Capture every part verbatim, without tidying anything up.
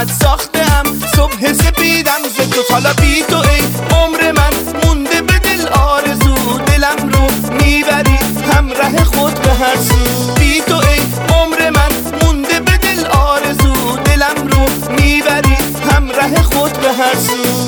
غمت ساختم صبح سپیدم ز تو. حالا بی تو ای عمر من مونده به دل آرزو، دلم رو میبری همراه خود به هر سو. بی تو ای عمر من مونده به دل آرزو، دلم رو میبری همراه خود به هر سو.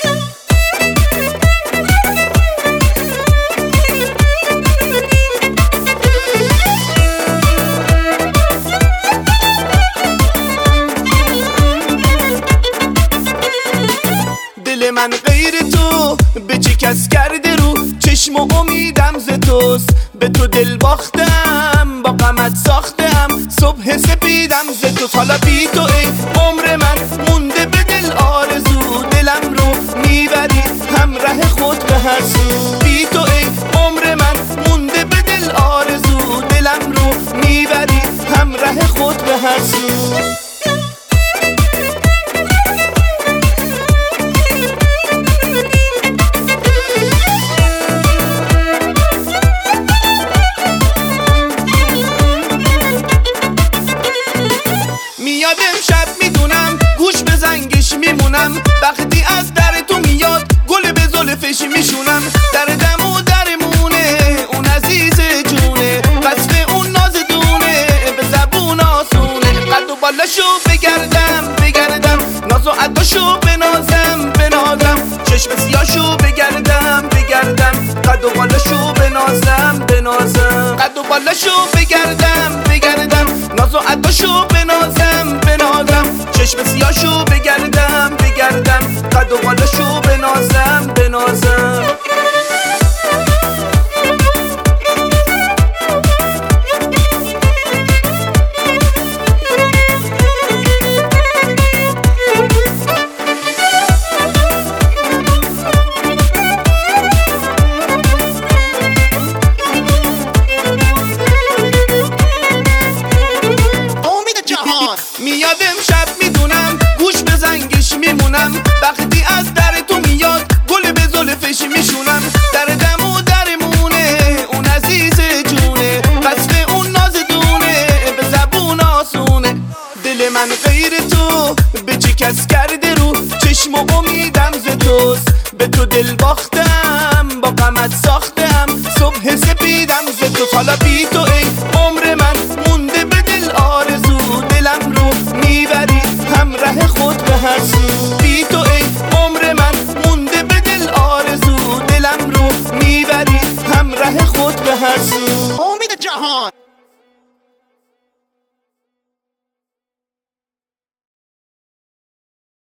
دل من غیر تو به چه کس کرده رو، چشم و امیدم ز توست به تو دل باختم، با غمت ساختم صبح سپیدم ز تو. حالا بی تو ای عمر من مونده به دل آرزو، دلم رو میبری همراه خود به هر سو. بی تو ای عمر من مونده به دل آرزو، دلم رو میبری همراه خود به هر سو. میادم شب میدونم گوش به زنگش میمونم، وقتی از در تو میاد گل به زلفش میشونم. دردم و درمونه اون عزیز جونه، وصف اون ناز دونه به زبون آسونه. قد و بالاشو بگردم بگردم، ناز و عداشو بنازم بنازم، چشم سیاشو بگردم بگردم، قد و بالاشو بنازم بنازم. قد و بالاشو بگردم بگردم، ناز و عداشو بنازم بنازم، چشم سیاشو بگردم بگردم، قد و بالاشو بنازم بنازم. میادم شب میدونم گوش به زنگش میمونم، وقتی از در تو میاد گل به زلفش میشونم. دردم و درمونه اون عزیز جونه، وصف اون ناز دونه به زبون آسونه. دل من غیر تو به چه کس کرده رو، چشم و امیدم ز توست به تو دل باختم، با غمت ساختم صبح سپیدم ز تو. حالا بی تو ای عمر من مونده به دل آرزو، دلم رو میبری همراه خود به هر سو. بی تو ای عمر من مونده به دل آرزو، دلم رو میبری همراه خود به هر سو. امید جهان